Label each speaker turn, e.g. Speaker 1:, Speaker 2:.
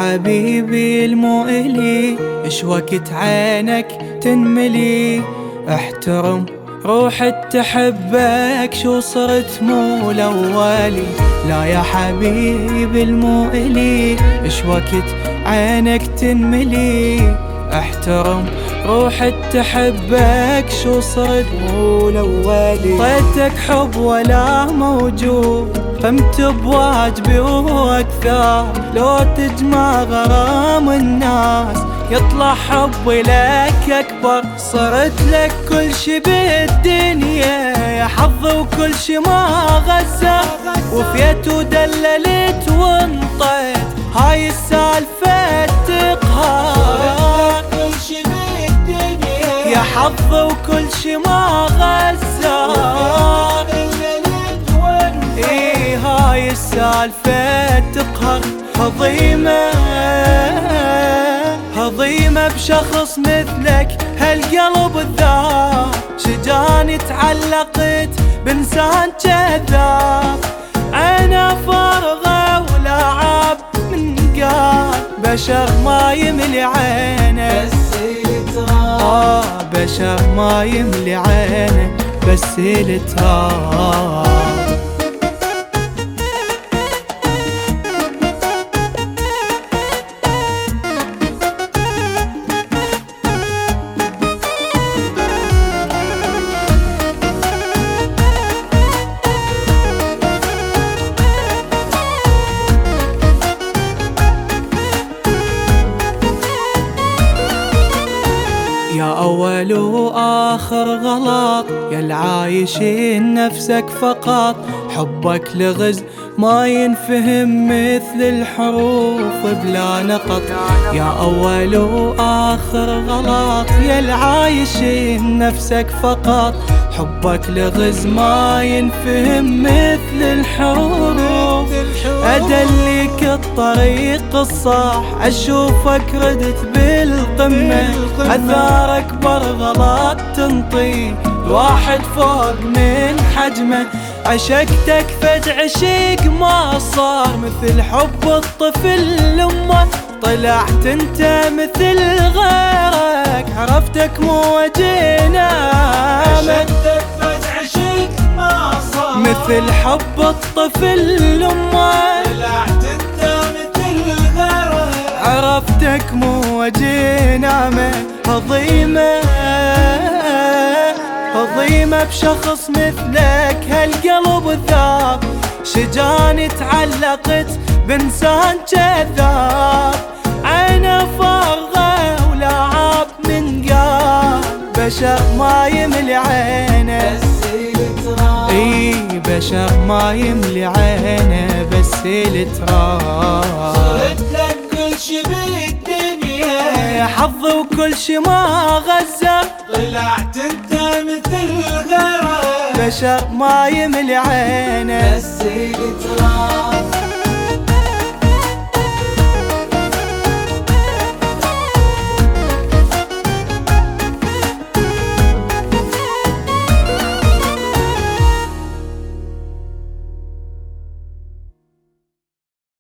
Speaker 1: حبيبي المؤلي ايش وقت عينك تنملي؟ احترم روح تحبك شو صرت مو الاولي. لا يا حبيبي المؤلي ايش وقت عينك تنملي؟ احترم روح تحبك شو صرت مو الاولي. طيتك حب ولا موجود قمت بواجبي واكثر، لو تجمع غرام الناس يطلع حبي لك اكبر. صرت لك كل شي بالدنيا يا حظ وكل شي ما غزة، وفيت ودللت وانطيت هاي السالفة تقهر.
Speaker 2: كل شي بالدنيا
Speaker 1: يا حظ وكل شي ما غزة، ايه هاي السالفة تقهر. هضيمة بشخص مثلك هالقلب الذاب، شجاني تعلقت بإنسان جذاب. عينه فارغة ولعب من قال بشر ما يملي عينه، بشر ما يملي عينه بس التراب. يا أول وآخر غلط يا العايشين نفسك فقط، حبك لغز ما ينفهم مثل الحروف بلا نقط. يا أول وآخر غلط يا العايشين نفسك فقط، حبك لغز ما ينفهم مثل الحروف. أدليك الطريق الصح أشوفك ردت بالقمة، أثار أكبر غلط تنطي الواحد فوق من حجمه. عشقتك فد عشق ما صار مثل حب الطفل لأمه، طلعت انت مثل غيرك عرفتك مو وجينا.
Speaker 2: عشقتك فد عشق ما صار
Speaker 1: مثل حب الطفل لأمه،
Speaker 2: طلعت انت مثل غيرك
Speaker 1: عرفتك مو وجينا. هضيمة بشخص مثلك هالقلب الذاب، شجاني تعلقت بإنسان جذاب. عينه فارغة ولعب من قال بشر ما يملي عينه، اي بشر ما يملي عينه بس التراب.
Speaker 2: صرت لك كل شي بالدنيا
Speaker 1: يا حظ وكل شي ما غزة،
Speaker 2: طلعت انت مثل غيرك
Speaker 1: بشر ما يملي عينه
Speaker 2: بس التراب.